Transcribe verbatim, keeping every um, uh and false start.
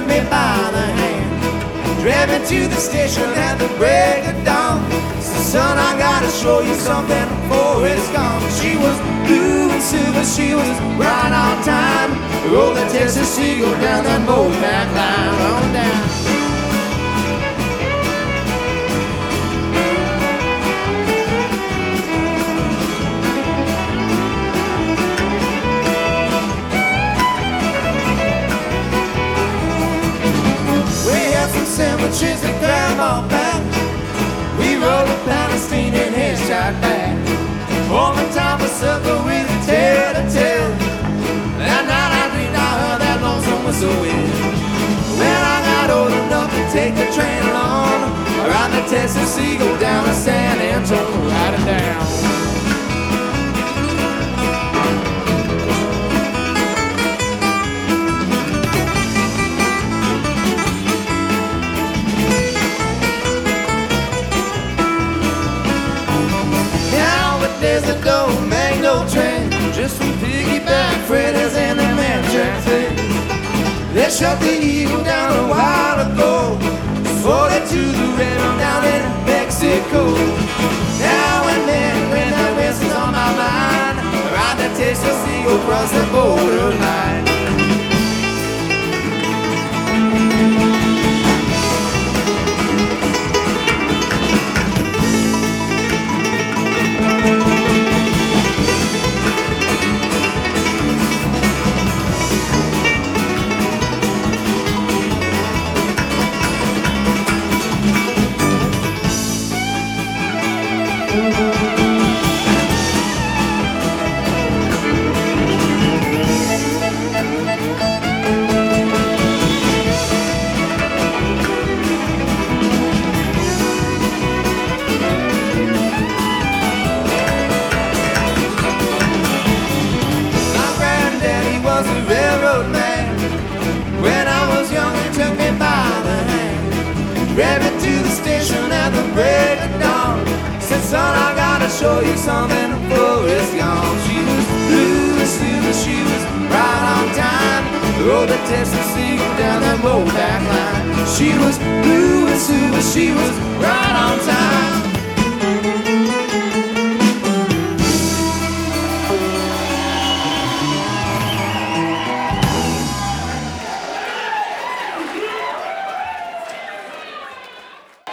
me by the hand, drove me to the station at the break of dawn. So son, I gotta show you something before it's gone. She was blue and silver, she was right on time. Roll the Texas Eagle down that Mopac line, on down. Sandwiches and grandma back. We rode a Palestinian headshot back. Home in time for supper with a tale to tell. That night I dreamed I heard that lonesome whistle wind. When I got old enough to take the train along, around the Texas Eagle down to San Antonio, riding down. There's a gold Magno train, just some piggyback freighters and the Amtrak train. They shut the Eagle down a while ago, forty-two the river down in Mexico. Now and then when the West is on my mind, ride the Texas Eagle across the borderline. Grab me to the station at the break of dawn. Said, son, I gotta show you something before it's gone. She was blue and silver, she was right on time. Rode the Texas Eagle down that Mopac line. She was blue and silver, she was right